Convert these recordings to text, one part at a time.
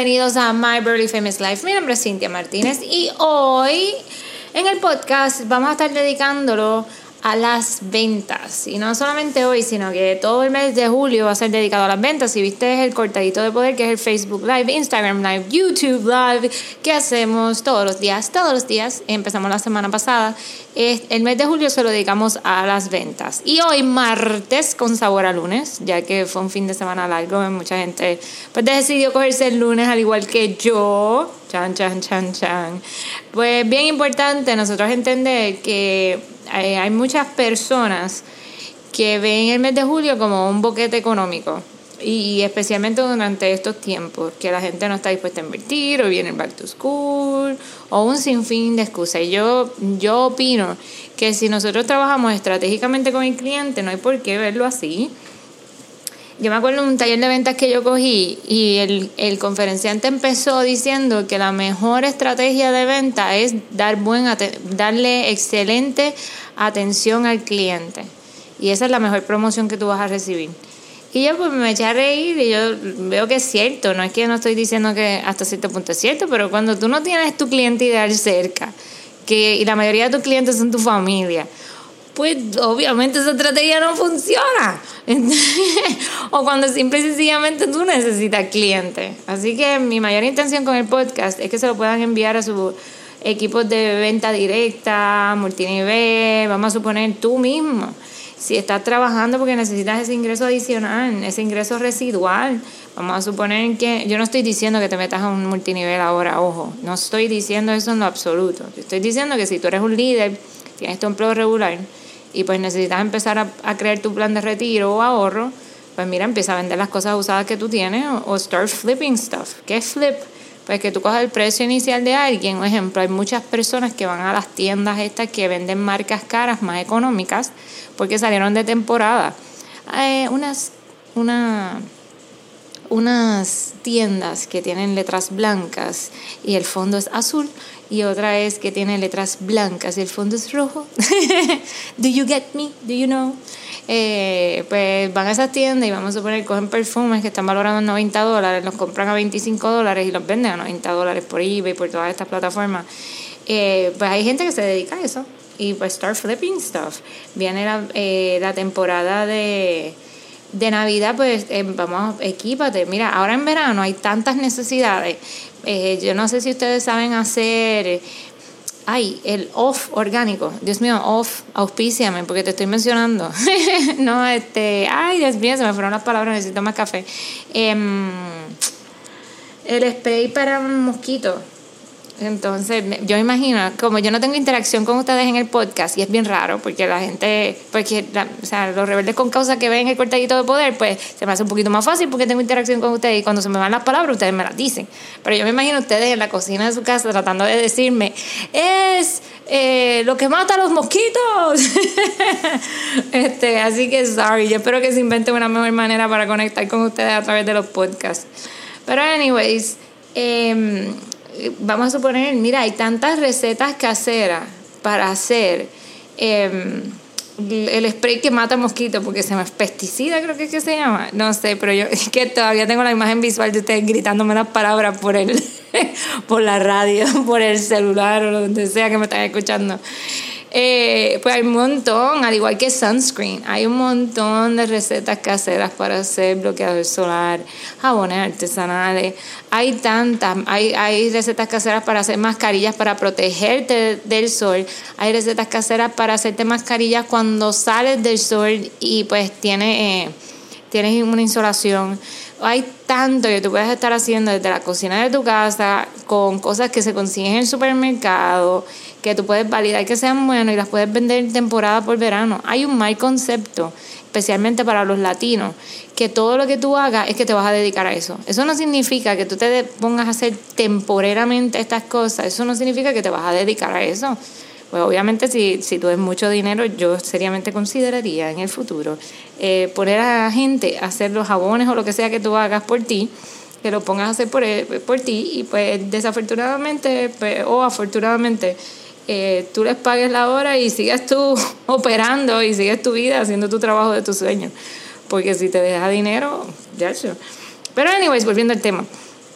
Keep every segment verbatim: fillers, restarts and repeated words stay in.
bienvenidos a My Burly Famous Life. Mi nombre es Cintia Martínez y hoy en el podcast vamos a estar dedicándolo a las ventas. Y no solamente hoy, sino que todo el mes de julio va a ser dedicado a las ventas. Si viste el cortadito de poder, que es el Facebook Live, Instagram Live, YouTube Live, que hacemos todos los días, todos los días, empezamos la semana pasada. El mes de julio se lo dedicamos a las ventas. Y hoy, martes, con sabor a lunes, ya que fue un fin de semana largo, mucha gente pues decidió cogerse el lunes, al igual que yo. Chan, chan, chan, chan. Pues bien importante nosotros entender que hay, hay muchas personas que ven el mes de julio como un boquete económico. Y especialmente durante estos tiempos, que la gente no está dispuesta a invertir, o viene el back to school, o un sinfín de excusas. Y yo, yo opino que si nosotros trabajamos estratégicamente con el cliente, no hay por qué verlo así. Yo me acuerdo de un taller de ventas que yo cogí y el, el conferenciante empezó diciendo que la mejor estrategia de venta es dar buen darle excelente atención al cliente. Y esa es la mejor promoción que tú vas a recibir. Y yo pues me eché a reír y yo veo que es cierto, no es que no estoy diciendo que hasta cierto punto es cierto, pero cuando tú no tienes tu cliente ideal cerca, que y la mayoría de tus clientes son tu familia, pues obviamente esa estrategia no funciona. O cuando simple y sencillamente tú necesitas clientes. Así que mi mayor intención con el podcast es que se lo puedan enviar a sus equipos de venta directa, multinivel, vamos a suponer tú mismo. Si estás trabajando porque necesitas ese ingreso adicional, ese ingreso residual, vamos a suponer que... Yo no estoy diciendo que te metas a un multinivel ahora, ojo. No estoy diciendo eso en lo absoluto. Estoy diciendo que si tú eres un líder, tienes tu empleo regular y pues necesitas empezar a, a crear tu plan de retiro o ahorro, pues mira, empieza a vender las cosas usadas que tú tienes o, o start flipping stuff. ¿Qué es flip? Pues que tú cojas el precio inicial de alguien. Por ejemplo, hay muchas personas que van a las tiendas estas que venden marcas caras más económicas porque salieron de temporada. Eh, unas, una, unas tiendas que tienen letras blancas y el fondo es azul, y otra es que tiene letras blancas y el fondo es rojo. Do you get me? Do you know? Eh, pues van a esas tiendas y vamos a suponer, cogen perfumes que están valorados en noventa dólares, los compran a veinticinco dólares y los venden a noventa dólares por eBay, por todas estas plataformas. Eh, pues hay gente que se dedica a eso y pues start flipping stuff. Viene la, eh, la temporada de... de Navidad, pues eh, vamos, equípate. Mira, ahora en verano hay tantas necesidades. Eh, yo no sé si ustedes saben hacer, ay, el off orgánico. Dios mío, off, auspíciame, porque te estoy mencionando. no, este, ay, Dios mío, se me fueron las palabras, necesito más café. Eh, el spray para mosquitos. Entonces, yo me imagino, como yo no tengo interacción con ustedes en el podcast, y es bien raro, porque la gente, porque la, o sea, los rebeldes con causa que ven el cortadito de poder, pues se me hace un poquito más fácil porque tengo interacción con ustedes y cuando se me van las palabras, ustedes me las dicen. Pero yo me imagino ustedes en la cocina de su casa tratando de decirme, es eh, lo que mata a los mosquitos. este, así que, sorry, yo espero que se invente una mejor manera para conectar con ustedes a través de los podcasts. Pero, anyways, eh, vamos a suponer, mira, hay tantas recetas caseras para hacer eh, el spray que mata mosquitos, porque se llama pesticida, creo que es que se llama, no sé, pero yo es que todavía tengo la imagen visual de ustedes gritándome las palabras por el por la radio, por el celular o donde sea que me están escuchando. Eh, pues hay un montón, al igual que sunscreen, hay un montón de recetas caseras para hacer bloqueador solar, jabones artesanales, hay tantas, hay, hay recetas caseras para hacer mascarillas para protegerte del sol, hay recetas caseras para hacerte mascarillas cuando sales del sol y pues tienes, eh, tienes una insolación. Hay tanto que tú puedes estar haciendo desde la cocina de tu casa con cosas que se consiguen en el supermercado, que tú puedes validar que sean buenas y las puedes vender en temporada por verano. Hay un mal concepto, especialmente para los latinos, que todo lo que tú hagas es que te vas a dedicar a eso. Eso no significa que tú te pongas a hacer temporeramente estas cosas. Eso no significa que te vas a dedicar a eso. Pues obviamente si, si tú tienes mucho dinero, yo seriamente consideraría en el futuro eh, poner a la gente a hacer los jabones o lo que sea que tú hagas por ti, que lo pongas a hacer por, por ti y pues desafortunadamente pues, o afortunadamente eh, tú les pagues la hora y sigas tú operando y sigues tu vida haciendo tu trabajo de tus sueños, porque si te deja dinero, ya hecho. Pero anyways, volviendo al tema.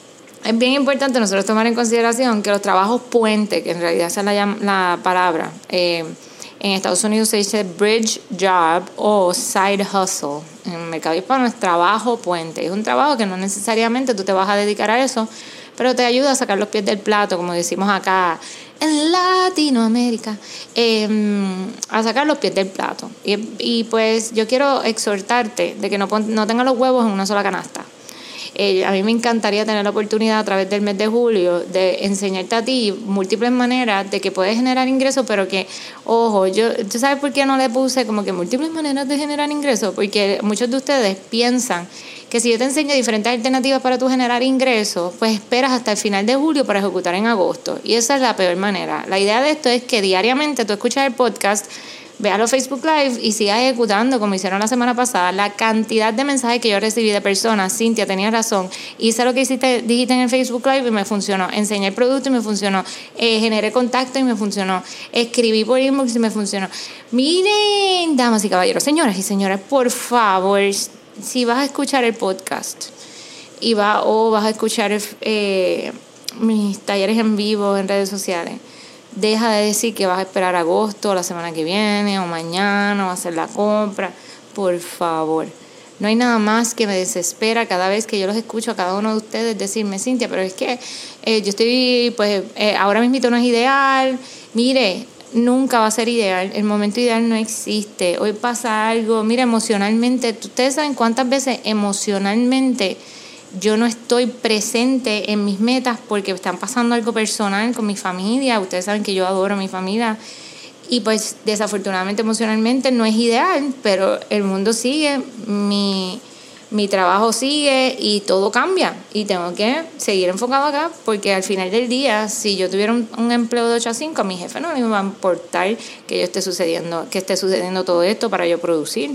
es bien importante nosotros tomar en consideración que los trabajos puente, que en realidad esa es la, la palabra, eh, en Estados Unidos se dice bridge job o side hustle. En el mercado hispano es trabajo puente. Es un trabajo que no necesariamente tú te vas a dedicar a eso, pero te ayuda a sacar los pies del plato, como decimos acá en Latinoamérica, eh, a sacar los pies del plato. Y, y pues yo quiero exhortarte de que no, no tengas los huevos en una sola canasta. Eh, a mí me encantaría tener la oportunidad a través del mes de julio de enseñarte a ti múltiples maneras de que puedes generar ingresos, pero que, ojo, yo, ¿tú sabes por qué no le puse como que múltiples maneras de generar ingresos? Porque muchos de ustedes piensan que si yo te enseño diferentes alternativas para tú generar ingresos, pues esperas hasta el final de julio para ejecutar en agosto. Y esa es la peor manera. La idea de esto es que diariamente tú escuchas el podcast, veas los Facebook Live y sigas ejecutando, como hicieron la semana pasada. La cantidad de mensajes que yo recibí de personas, Cintia, tenías razón, hice lo que hiciste, dijiste en el Facebook Live y me funcionó, enseñé el producto y me funcionó, eh, generé contacto y me funcionó, escribí por inbox y me funcionó. Miren, damas y caballeros, señoras y señores, por favor, si vas a escuchar el podcast y va, o vas a escuchar eh, mis talleres en vivo en redes sociales, deja de decir que vas a esperar agosto, la semana que viene, o mañana, o a hacer la compra. Por favor. No hay nada más que me desespera cada vez que yo los escucho a cada uno de ustedes decirme, Cintia, pero es que eh, yo estoy, pues, eh, ahora mismo no es ideal. Mire, nunca va a ser ideal. El momento ideal no existe. Hoy pasa algo. Mira, emocionalmente, ustedes saben cuántas veces emocionalmente yo no estoy presente en mis metas porque están pasando algo personal con mi familia. Ustedes saben que yo adoro a mi familia y pues desafortunadamente emocionalmente no es ideal, pero el mundo sigue, mi, mi trabajo sigue y todo cambia y tengo que seguir enfocado acá porque al final del día, si yo tuviera un, un empleo de ocho a cinco, a mi jefe no le va a importar que yo esté sucediendo, que esté sucediendo todo esto para yo producir.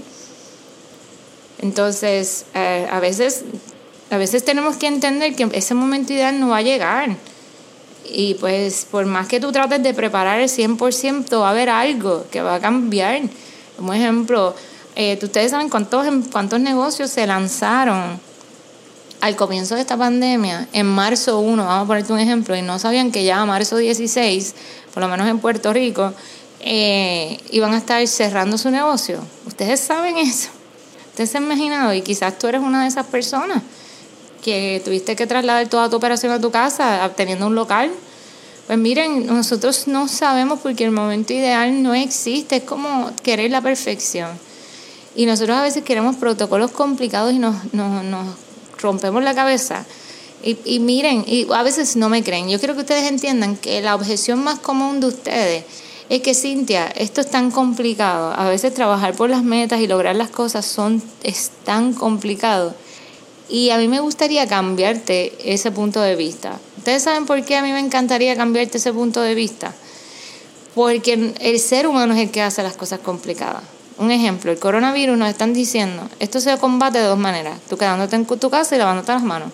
Entonces, eh, a veces... A veces tenemos que entender que ese momento ideal no va a llegar. Y pues por más que tú trates de preparar el cien por ciento, va a haber algo que va a cambiar. Como ejemplo, eh, ustedes saben cuántos, cuántos negocios se lanzaron al comienzo de esta pandemia, en marzo primero, vamos a ponerte un ejemplo, y no sabían que ya a marzo dieciséis, por lo menos en Puerto Rico, eh, iban a estar cerrando su negocio. Ustedes saben eso. Ustedes se han imaginado, y quizás tú eres una de esas personas que tuviste que trasladar toda tu operación a tu casa teniendo un local. Pues miren, nosotros no sabemos porque el momento ideal no existe, es como querer la perfección. Y nosotros a veces queremos protocolos complicados y nos, nos, nos rompemos la cabeza. Y, y miren, y a veces no me creen. Yo quiero que ustedes entiendan que la objeción más común de ustedes es que, Cintia, esto es tan complicado. A veces trabajar por las metas y lograr las cosas son, es tan complicado. Y a mí me gustaría cambiarte ese punto de vista. ¿Ustedes saben por qué a mí me encantaría cambiarte ese punto de vista? Porque el ser humano es el que hace las cosas complicadas. Un ejemplo, el coronavirus nos están diciendo, esto se combate de dos maneras. Tú quedándote en tu casa y lavándote las manos.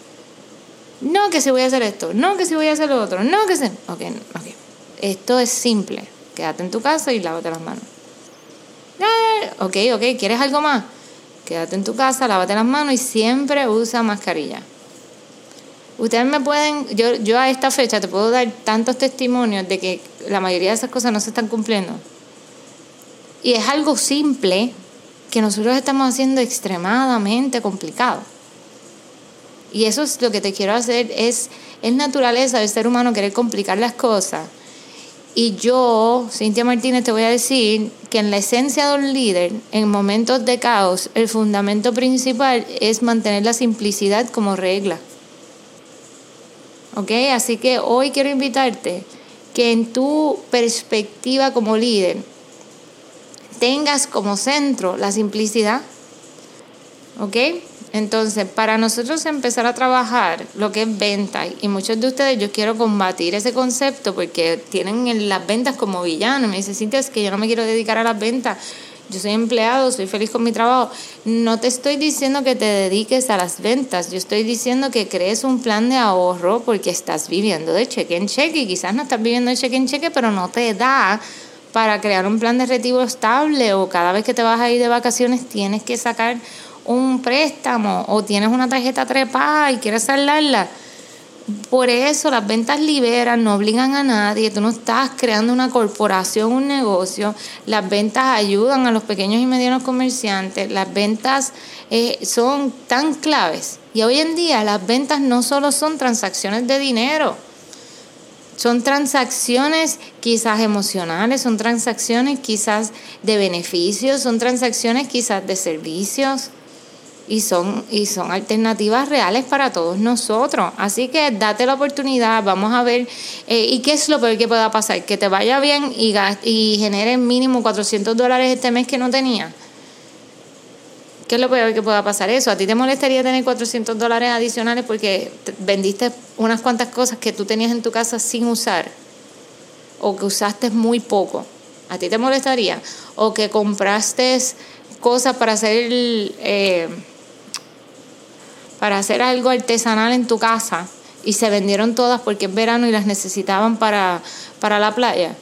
No que si voy a hacer esto, no que si voy a hacer lo otro, no que si... Ok, ok. Esto es simple. Quédate en tu casa y lávate las manos. Ah, ok, ok, ¿quieres algo más? Quédate en tu casa, lávate las manos y siempre usa mascarilla. Ustedes me pueden, yo, yo a esta fecha te puedo dar tantos testimonios de que la mayoría de esas cosas no se están cumpliendo. Y es algo simple que nosotros estamos haciendo extremadamente complicado. Y eso es lo que te quiero hacer, es, es naturaleza del ser humano querer complicar las cosas. Y yo, Cintia Martínez, te voy a decir que en la esencia de un líder, en momentos de caos, el fundamento principal es mantener la simplicidad como regla. ¿Ok? Así que hoy quiero invitarte que en tu perspectiva como líder tengas como centro la simplicidad. ¿Ok? Entonces, para nosotros empezar a trabajar lo que es venta, y muchos de ustedes yo quiero combatir ese concepto porque tienen las ventas como villanos. Me dicen, Cintia, es que yo no me quiero dedicar a las ventas. Yo soy empleado, soy feliz con mi trabajo. No te estoy diciendo que te dediques a las ventas. Yo estoy diciendo que crees un plan de ahorro porque estás viviendo de cheque en cheque. Y quizás no estás viviendo de cheque en cheque, pero no te da para crear un plan de retiro estable, o cada vez que te vas a ir de vacaciones tienes que sacar un préstamo, o tienes una tarjeta trepada y quieres saldarla. por eso las ventas liberan, no obligan a nadie, tú no estás creando una corporación, un negocio. Las ventas ayudan a los pequeños y medianos comerciantes, las ventas eh, son tan claves. Y hoy en día las ventas no solo son transacciones de dinero, son transacciones quizás emocionales, son transacciones quizás de beneficios, son transacciones quizás de servicios. Y son, y son alternativas reales para todos nosotros. Así que date la oportunidad, vamos a ver. Eh, ¿Y qué es lo peor que pueda pasar? Que te vaya bien y, gast- y genere mínimo cuatrocientos dólares este mes que no tenía. ¿Qué es lo peor que pueda pasar? Eso. ¿A ti te molestaría tener cuatrocientos dólares adicionales porque te vendiste unas cuantas cosas que tú tenías en tu casa sin usar? O que usaste muy poco. ¿A ti te molestaría? O que compraste cosas para hacer... Eh, para hacer algo artesanal en tu casa y se vendieron todas porque es verano y las necesitaban para, para la playa.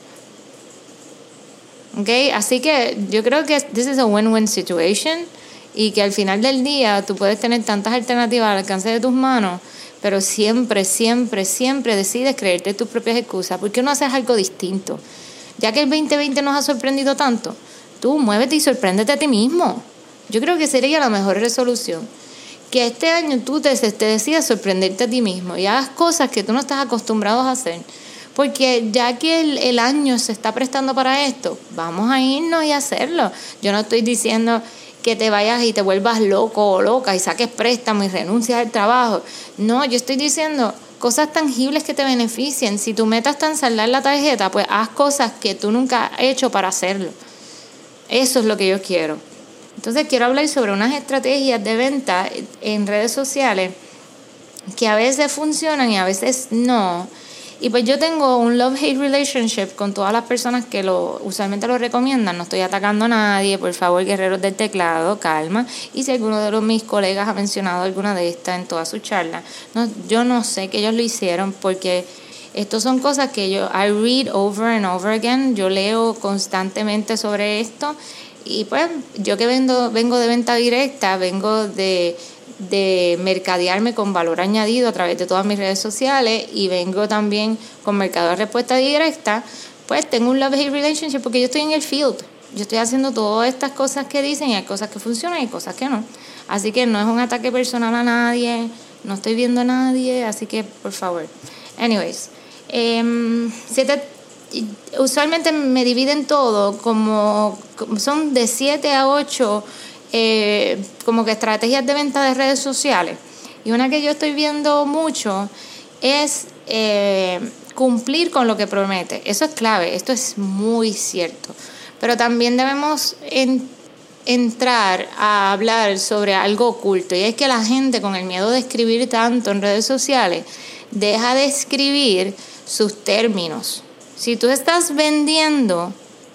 ¿Okay? Así que yo creo que this is a win-win situation y que al final del día tú puedes tener tantas alternativas al alcance de tus manos, pero siempre, siempre, siempre decides creerte tus propias excusas. ¿Por qué no haces algo distinto? Ya que el veinte veinte nos ha sorprendido tanto, tú muévete y sorpréndete a ti mismo. Yo creo que sería la mejor resolución. Que este año tú te, te decidas sorprenderte a ti mismo y hagas cosas que tú no estás acostumbrado a hacer. Porque ya que el, el año se está prestando para esto, vamos a irnos y hacerlo. Yo no estoy diciendo que te vayas y te vuelvas loco o loca y saques préstamo y renuncies al trabajo. No, yo estoy diciendo cosas tangibles que te beneficien. Si tu meta está en saldar la tarjeta, pues haz cosas que tú nunca has hecho para hacerlo. Eso es lo que yo quiero. Entonces quiero hablar sobre unas estrategias de venta en redes sociales que a veces funcionan y a veces no. Y pues yo tengo un love-hate relationship con todas las personas que lo usualmente lo recomiendan. No estoy atacando a nadie, por favor, guerreros del teclado, calma. Y si alguno de los, mis colegas ha mencionado alguna de estas en toda su charla, no, yo no sé que ellos lo hicieron porque estas son cosas que yo I read over and over again. Yo leo constantemente sobre esto. Y pues yo que vengo, vengo de venta directa, vengo de, de mercadearme con valor añadido a través de todas mis redes sociales y vengo también con mercado de respuesta directa, pues tengo un love-hate relationship porque yo estoy en el field. Yo estoy haciendo todas estas cosas que dicen y hay cosas que funcionan y cosas que no. Así que no es un ataque personal a nadie, no estoy viendo a nadie, así que por favor. Anyways, eh, siete... usualmente me dividen todo como, como son de siete a ocho eh, como que estrategias de venta de redes sociales, y una que yo estoy viendo mucho es eh, cumplir con lo que promete. Eso es clave, esto es muy cierto, pero también debemos en, entrar a hablar sobre algo oculto, y es que la gente, con el miedo de escribir tanto en redes sociales, deja de escribir sus términos. Si tú estás vendiendo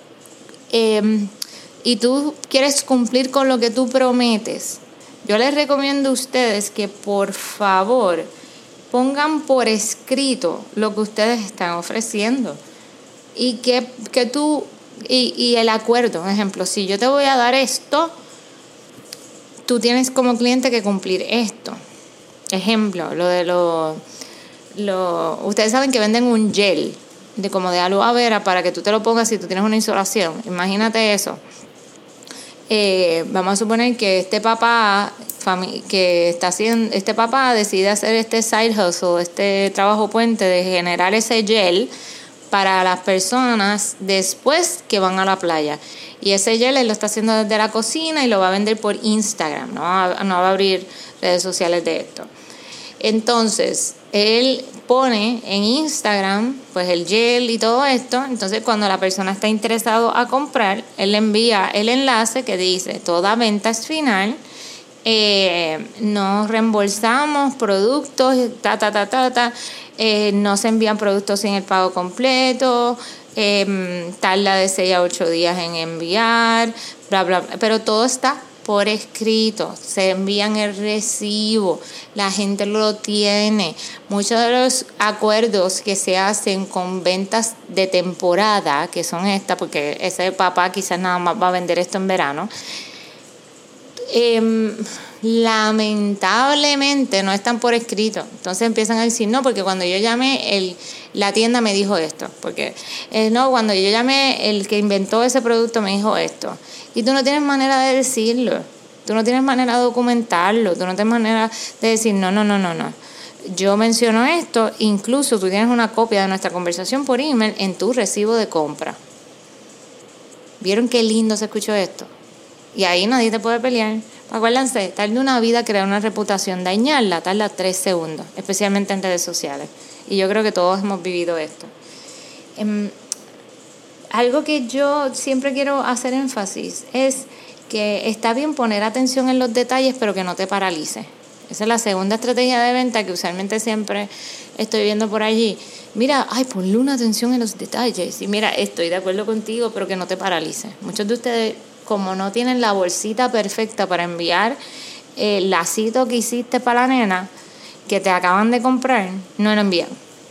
eh, y tú quieres cumplir con lo que tú prometes, yo les recomiendo a ustedes que por favor pongan por escrito lo que ustedes están ofreciendo y que, que tú y, y el acuerdo. Por ejemplo, si yo te voy a dar esto, tú tienes como cliente que cumplir esto. Ejemplo, lo de lo, lo ustedes saben que venden un gel de como de aloe vera para que tú te lo pongas si tú tienes una insolación. Imagínate eso. Eh, vamos a suponer que este papá fami- que está haciendo, este papá decide hacer este side hustle, este trabajo puente de generar ese gel para las personas después que van a la playa. Y ese gel él lo está haciendo desde la cocina y lo va a vender por Instagram. No va, no va a abrir redes sociales de esto. Entonces, él pone en Instagram pues el gel y todo esto. Entonces, cuando la persona está interesado a comprar, él le envía el enlace que dice: toda venta es final, eh, nos reembolsamos productos, ta, ta, ta, ta, ta, eh, no se envían productos sin el pago completo, eh, tarda de seis a ocho días en enviar, bla, bla, bla. Pero todo está por escrito, se envían el recibo, la gente lo tiene. Muchos de los acuerdos que se hacen con ventas de temporada, que son estas, porque ese papá quizás nada más va a vender esto en verano, eh, lamentablemente no están por escrito. Entonces empiezan a decir, no, porque cuando yo llamé, el, la tienda me dijo esto. Porque, eh, no, cuando yo llamé, el que inventó ese producto me dijo esto. Y tú no tienes manera de decirlo. Tú no tienes manera de documentarlo. Tú no tienes manera de decir, no, no, no, no, no. Yo menciono esto, incluso tú tienes una copia de nuestra conversación por email en tu recibo de compra. ¿Vieron qué lindo se escuchó esto? Y ahí nadie te puede pelear. Acuérdense, tarda una vida crear una reputación, dañarla tarda tres segundos, especialmente en redes sociales. Y yo creo que todos hemos vivido esto. Um, algo que yo siempre quiero hacer énfasis es que está bien poner atención en los detalles, pero que no te paralice. Esa es la segunda estrategia de venta que usualmente siempre estoy viendo por allí. Mira, ay, ponle una atención en los detalles. Y mira, estoy de acuerdo contigo, pero que no te paralice. Muchos de ustedes, como no tienen la bolsita perfecta para enviar el lacito que hiciste para la nena, que te acaban de comprar, no lo envían.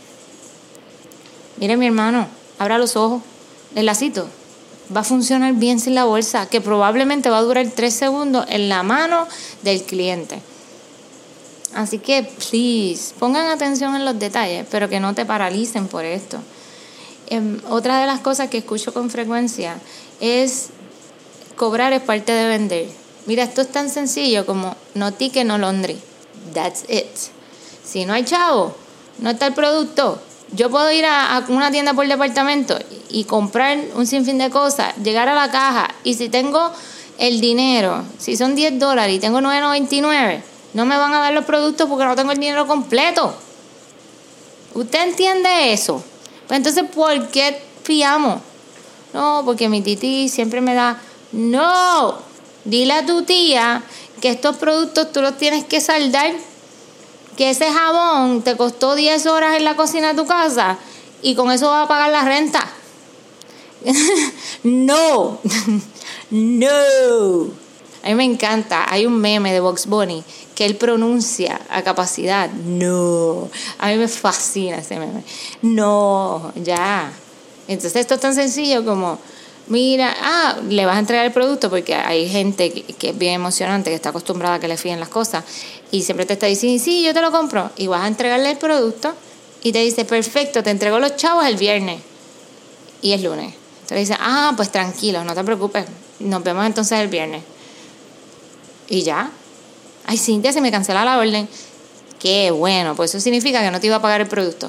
Mire, mi hermano, abra los ojos. El lacito va a funcionar bien sin la bolsa, que probablemente va a durar tres segundos en la mano del cliente. Así que, please, pongan atención en los detalles, pero que no te paralicen por esto. Eh, otra de las cosas que escucho con frecuencia es cobrar es parte de vender. Mira, esto es tan sencillo como no ticket, no laundry. That's it. Si no hay chavo, no está el producto. Yo puedo ir a, a una tienda por departamento y comprar un sinfín de cosas, llegar a la caja, y si tengo el dinero, si son diez dólares y tengo nueve noventa y nueve, no me van a dar los productos porque no tengo el dinero completo. ¿Usted entiende eso? Pues entonces, ¿por qué fiamos? No, porque mi titi siempre me da... No, dile a tu tía que estos productos tú los tienes que saldar, que ese jabón te costó diez horas en la cocina de tu casa y con eso vas a pagar la renta. No, no. A mí me encanta, hay un meme de Bugs Bunny que él pronuncia a capacidad. No, a mí me fascina ese meme. No, ya. Entonces esto es tan sencillo como, mira, ah, le vas a entregar el producto, porque hay gente que, que es bien emocionante, que está acostumbrada a que le fíen las cosas y siempre te está diciendo, sí, yo te lo compro, y vas a entregarle el producto y te dice, perfecto, te entrego los chavos el viernes y es lunes. Entonces dice, ah, pues tranquilo, no te preocupes, nos vemos entonces el viernes. Y ya. Ay, Cintia, se me cancela la orden. Qué bueno, pues eso significa que no te iba a pagar el producto.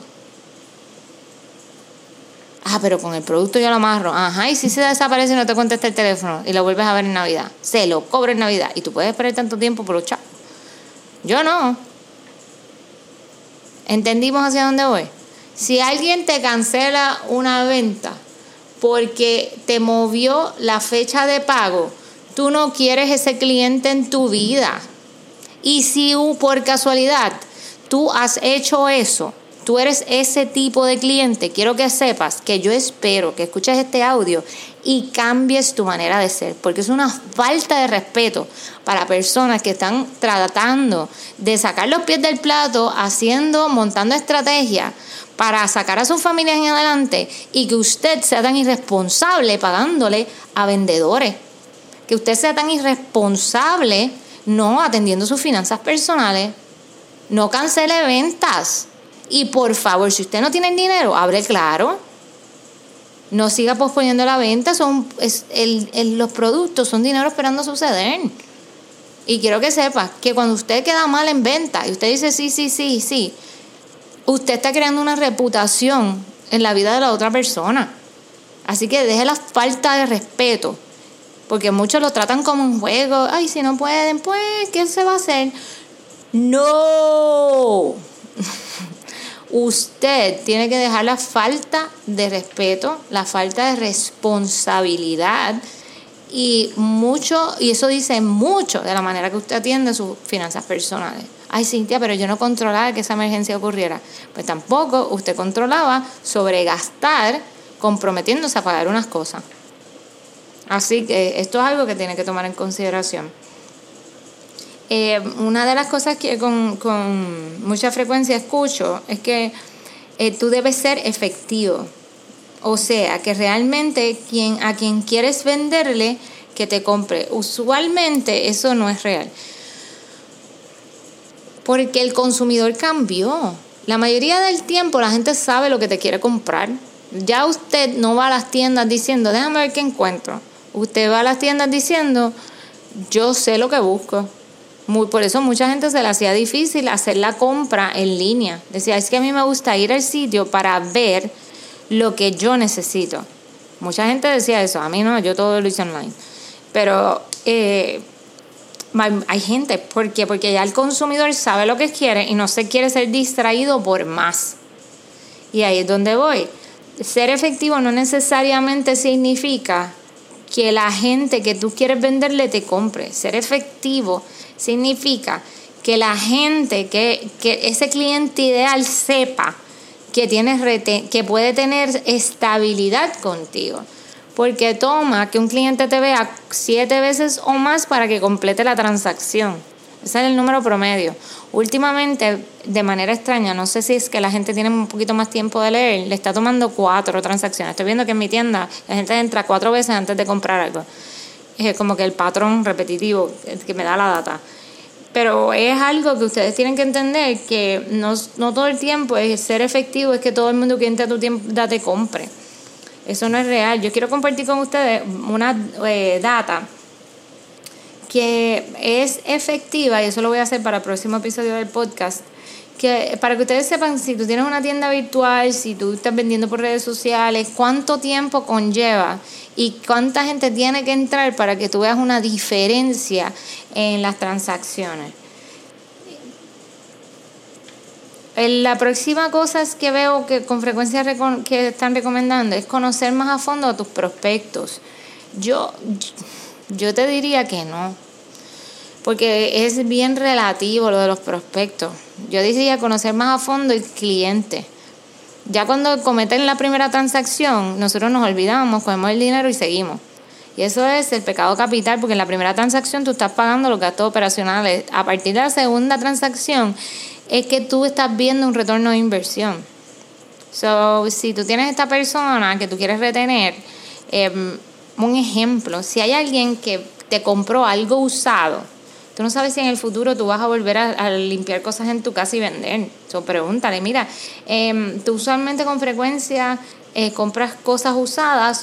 Ah, pero con el producto yo lo amarro. Ajá, y si se desaparece y no te contesta el teléfono y lo vuelves a ver en Navidad, se lo cobro en Navidad y tú puedes esperar tanto tiempo por los chavos. Yo no. ¿Entendimos hacia dónde voy? Si alguien te cancela una venta porque te movió la fecha de pago, tú no quieres ese cliente en tu vida. Y si por casualidad tú has hecho eso, tú eres ese tipo de cliente, quiero que sepas que yo espero que escuches este audio y cambies tu manera de ser, porque es una falta de respeto para personas que están tratando de sacar los pies del plato, haciendo, montando estrategias para sacar a sus familias en adelante, y que usted sea tan irresponsable pagándole a vendedores, que usted sea tan irresponsable no atendiendo sus finanzas personales. No cancele ventas. Y por favor, si usted no tiene el dinero, hable claro. No siga posponiendo la venta. Son, es, el, el, los productos son dinero esperando suceder. Y quiero que sepa que cuando usted queda mal en venta y usted dice sí, sí, sí, sí, usted está creando una reputación en la vida de la otra persona. Así que deje la falta de respeto, porque muchos lo tratan como un juego. Ay, si no pueden, pues, ¿qué se va a hacer? No. Usted tiene que dejar la falta de respeto, la falta de responsabilidad, y mucho, y eso dice mucho de la manera que usted atiende sus finanzas personales. Ay, Cintia, pero yo no controlaba que esa emergencia ocurriera. Pues tampoco usted controlaba sobregastar comprometiéndose a pagar unas cosas. Así que esto es algo que tiene que tomar en consideración. Eh, una de las cosas que con, con mucha frecuencia escucho es que eh, tú debes ser efectivo. O sea, que realmente quien, a quien quieres venderle, que te compre. Usualmente eso no es real. Porque el consumidor cambió. La mayoría del tiempo la gente sabe lo que te quiere comprar. Ya usted no va a las tiendas diciendo, déjame ver qué encuentro. Usted va a las tiendas diciendo, yo sé lo que busco. Muy, por eso mucha gente se le hacía difícil hacer la compra en línea. Decía, es que a mí me gusta ir al sitio para ver lo que yo necesito. Mucha gente decía eso, a mí no, yo todo lo hice online. Pero eh, hay gente, ¿por qué? Porque ya el consumidor sabe lo que quiere y no se quiere ser distraído por más. Y ahí es donde voy. Ser efectivo no necesariamente significa que la gente que tú quieres venderle te compre. Ser efectivo significa que la gente, que, que ese cliente ideal sepa que, tienes reten- que puede tener estabilidad contigo. Porque toma que un cliente te vea siete veces o más para que complete la transacción. Ese es el número promedio. Últimamente, de manera extraña, no sé si es que la gente tiene un poquito más tiempo de leer, le está tomando cuatro transacciones. Estoy viendo que en mi tienda la gente entra cuatro veces antes de comprar algo. Es como que el patrón repetitivo que me da la data. Pero es algo que ustedes tienen que entender, que no, no todo el tiempo es ser efectivo, es que todo el mundo que entra a tu tienda te compre. Eso no es real. Yo quiero compartir con ustedes una eh, data que es efectiva, y eso lo voy a hacer para el próximo episodio del podcast, que para que ustedes sepan, si tú tienes una tienda virtual, si tú estás vendiendo por redes sociales, cuánto tiempo conlleva y cuánta gente tiene que entrar para que tú veas una diferencia en las transacciones. La próxima cosa es que veo que con frecuencia recon- que están recomendando es conocer más a fondo a tus prospectos. Yo, yo te diría que no, porque es bien relativo lo de los prospectos. Yo diría conocer más a fondo el cliente. Ya cuando cometen la primera transacción, nosotros nos olvidamos, cogemos el dinero y seguimos. Y eso es el pecado capital, porque en la primera transacción tú estás pagando los gastos operacionales. A partir de la segunda transacción es que tú estás viendo un retorno de inversión. So, si tú tienes esta persona que tú quieres retener, eh, un ejemplo, si hay alguien que te compró algo usado, tú no sabes si en el futuro tú vas a volver a, a limpiar cosas en tu casa y vender. So, pregúntale, mira, eh, tú usualmente con frecuencia eh, compras cosas usadas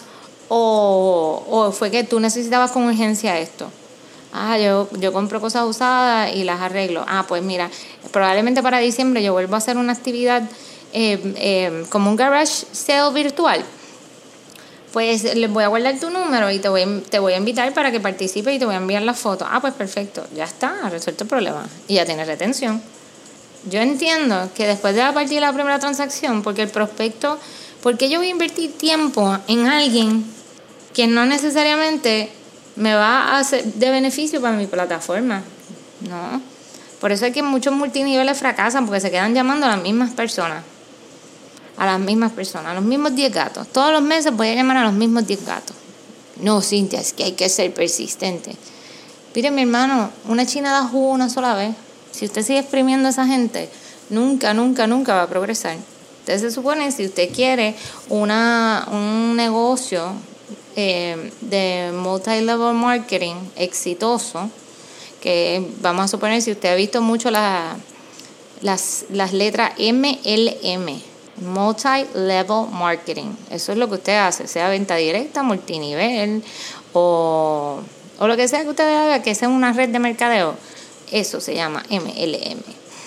o, o fue que tú necesitabas con urgencia esto. Ah, yo, yo compro cosas usadas y las arreglo. Ah, pues mira, probablemente para diciembre yo vuelvo a hacer una actividad eh, eh, como un garage sale virtual. Pues les voy a guardar tu número y te voy, te voy a invitar para que participes y te voy a enviar las fotos. Ah, pues perfecto, ya está, resuelto el problema. Y ya tienes retención. Yo entiendo que después de la partida de la primera transacción, porque el prospecto, porque yo voy a invertir tiempo en alguien que no necesariamente me va a ser de beneficio para mi plataforma. No. Por eso es que muchos multiniveles fracasan, porque se quedan llamando a las mismas personas. A las mismas personas, a los mismos diez gatos. Todos los meses voy a llamar a los mismos diez gatos. No, Cintia, es que hay que ser persistente. Mire, mi hermano, una china da jugo una sola vez. Si usted sigue exprimiendo a esa gente, nunca, nunca, nunca va a progresar. Entonces se supone, si usted quiere una, un negocio eh, de multi-level marketing exitoso, que vamos a suponer, si usted ha visto mucho la, las, las letras M L M, multi-level marketing, eso es lo que usted hace, sea venta directa, multinivel o, o lo que sea que usted haga, que sea una red de mercadeo, eso se llama M L M.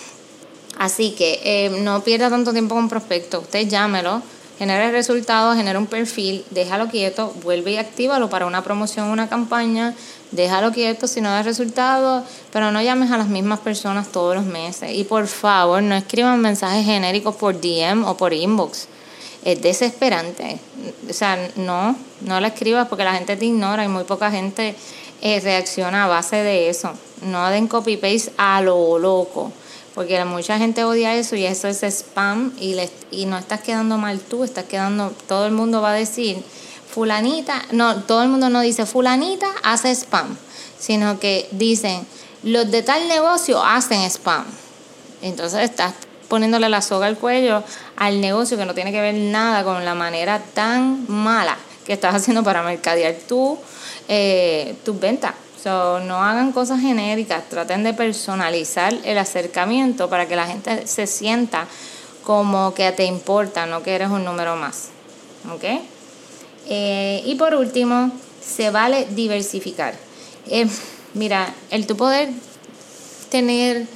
Así que eh, no pierda tanto tiempo con prospectos, usted llámelo, genera resultados, genera un perfil, déjalo quieto, vuelve y actívalo para una promoción, una campaña, déjalo quieto si no da resultados, pero no llames a las mismas personas todos los meses. Y por favor, no escriban mensajes genéricos por D M o por inbox. Es desesperante. O sea, no, no la escribas porque la gente te ignora y muy poca gente eh, reacciona a base de eso. No den copy-paste a lo loco, porque mucha gente odia eso y eso es spam y, le, y no estás quedando mal tú, estás quedando, todo el mundo va a decir, fulanita, no, todo el mundo no dice fulanita hace spam, sino que dicen, los de tal negocio hacen spam. Entonces estás poniéndole la soga al cuello al negocio que no tiene que ver nada con la manera tan mala que estás haciendo para mercadear tu eh, tus ventas. So, no hagan cosas genéricas, traten de personalizar el acercamiento para que la gente se sienta como que te importa, no que eres un número más. ¿Ok? Eh, y por último, se vale diversificar. Eh, mira, el tu poder tener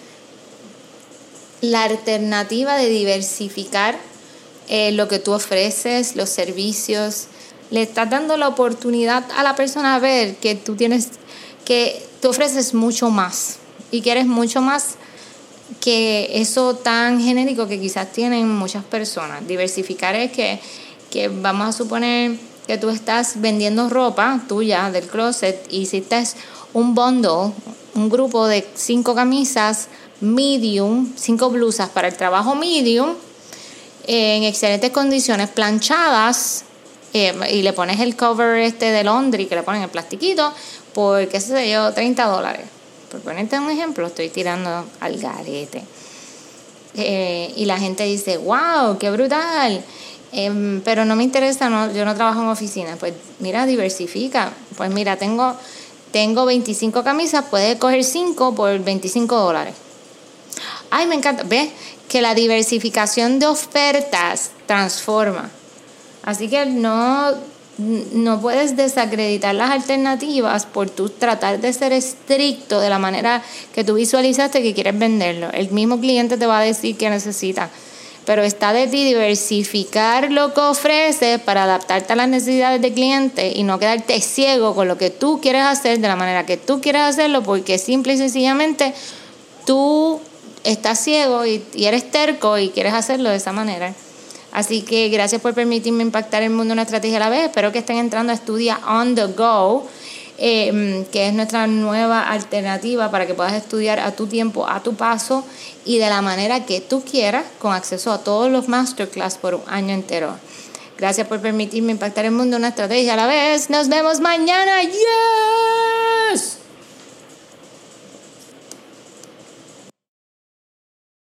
la alternativa de diversificar eh, lo que tú ofreces, los servicios, le estás dando la oportunidad a la persona a ver que tú tienes, que tú ofreces mucho más y que eres mucho más que eso tan genérico que quizás tienen muchas personas. Diversificar es que, que vamos a suponer que tú estás vendiendo ropa tuya del closet y hiciste un bundle, un grupo de cinco camisas medium, cinco blusas para el trabajo medium, eh, en excelentes condiciones, planchadas, eh, y le pones el cover este de laundry que le ponen el plastiquito por, qué sé yo, treinta dólares. Por ponerte un ejemplo, estoy tirando al garete. Eh, y la gente dice, wow, qué brutal. Eh, pero no me interesa, no, yo no trabajo en oficina. Pues mira, diversifica. Pues mira, tengo, tengo veinticinco camisas, puedes coger cinco por veinticinco dólares. Ay, me encanta. ¿Ves? Que la diversificación de ofertas transforma. Así que no, no puedes desacreditar las alternativas por tú tratar de ser estricto de la manera que tú visualizaste que quieres venderlo. El mismo cliente te va a decir que necesita. Pero está de ti diversificar lo que ofreces para adaptarte a las necesidades del cliente y no quedarte ciego con lo que tú quieres hacer de la manera que tú quieres hacerlo, porque simple y sencillamente tú estás ciego y, y eres terco y quieres hacerlo de esa manera. Así que gracias por permitirme impactar el mundo una estrategia a la vez. Espero que estén entrando a Estudia On The Go, eh, que es nuestra nueva alternativa para que puedas estudiar a tu tiempo, a tu paso y de la manera que tú quieras, con acceso a todos los masterclass por un año entero. Gracias por permitirme impactar el mundo una estrategia a la vez. Nos vemos mañana. ¡Yeah!